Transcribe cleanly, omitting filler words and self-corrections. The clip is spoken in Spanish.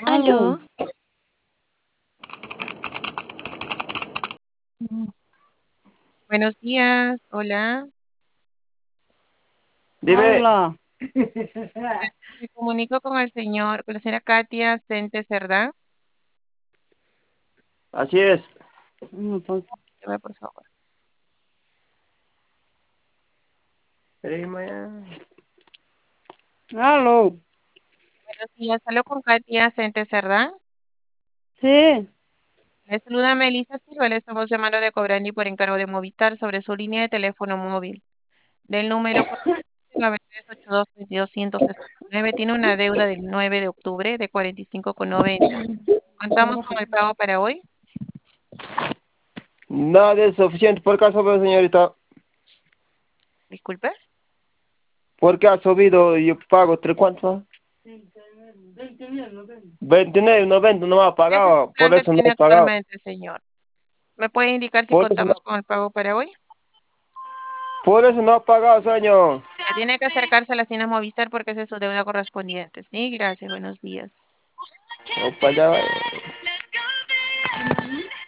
Aló, Aló, buenos días, hola. Dime, hola. Me comunico con la señora Katia Sente Cerdá. así es. Por favor. Aló, Buenos días, hablo con Katia Sente Cerdá. sí, Le saluda Melissa Silva, le estamos llamando de Cobrandi por encargo de Movistar sobre su línea de teléfono móvil. Del número 9382-22-169 tiene una deuda del 9 de octubre de 45,90. ¿Contamos con el pago para hoy? Nada es suficiente. ¿Por qué ha subido, señorita? Disculpe. ¿Por qué ha subido? Yo pago ¿cuánto? 29,90 no me ha ¿Qué pagado. plan Por que eso no tiene he pagado. actualmente, señor? ¿Me puede indicar si Por eso no, contamos con el pago para hoy? por eso no ha pagado, señor. Ya tiene que acercarse a las tiendas Movistar porque esa es su deuda correspondiente. Sí, gracias. Buenos días. Opa, ya va.